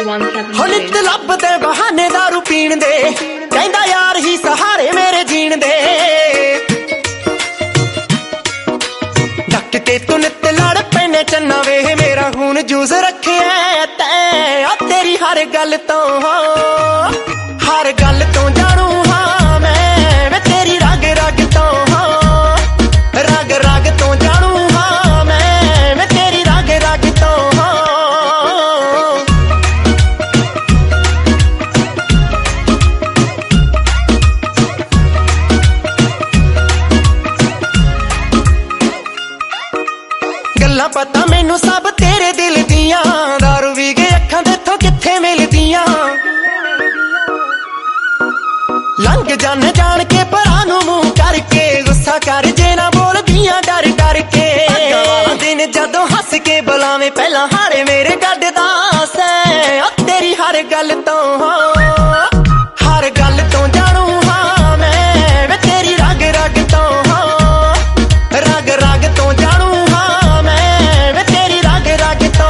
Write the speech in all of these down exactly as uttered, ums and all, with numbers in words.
one seven हो नित लभदे बहाने दारू पीण दे कहंदा यार ही सहारे मेरे जीण दे डक के तू नित लड़ पैने चन्ना वे मेरा खून जूस रखे तैं तेरी हर गल तो हर गल तो जानू हाँ मैं मैं तेरी रग रग तो रग रग तो जानू हाँ मैं मैं तेरी रग रग तो गल्लां पता मैनू सब तेरे दिल दियां दारू भी गए अखां दे थों कित्थे मिलदियां लंघ जाने जान के परां नूं मूंह करके गुस्सा कर जे ना बोलदियां डर डर के दिन जदों हस के बुलावे पहला हारे मेरे गड्ड दा सै तेरी हर गल तो हर गल तो जानू हाँ मैं मैं तेरी रग रग तो रग रग तो जानू हाँ मैं मैं तेरी रग रग तो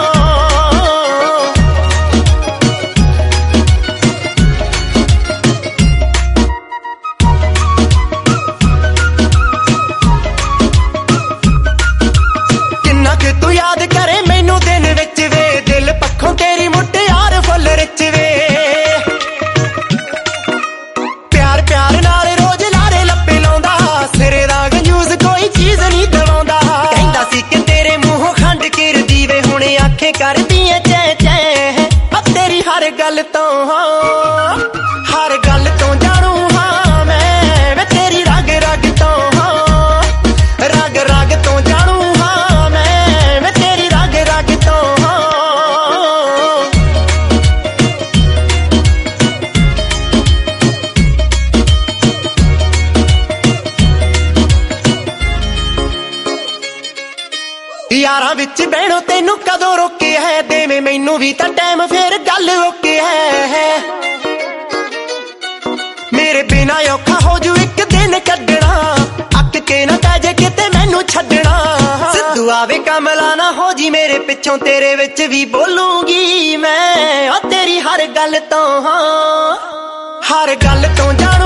किन्ना कि तू याद करे मैनू दिन विच वे दिल पक्खों तेरी मुटियार फुल रिच वे प्यार प्यार नाल रोज लारे लप्पे लाउंदा सिरे दा गंजूस कोई चीज नहीं दवाउंदा कहंदा सी कि तेरे मूंहों खंड किरदी वे हुणे आखे करदी ऐ चै चै तेरी हर गल तो हर गल तो जानू हाँ मैं मैं तेरी रग रग तो रग रग तो जानू हाँ मैं मैं तेरी रग रग तो यारां विच बहणों तेनू कदों रोके है देवे मैनू भी तां टाइम फिर गल ओके है मेरे बिना औखा हो जू एक दिन कड्डना अक के ना पै जे किते मैनू छड्डना सिद्धू आवे कमला ना हो जी मेरे पिछों तेरे विच भी बोलूंगी मैं ओ तेरी हर गल तो हर गल तो जानू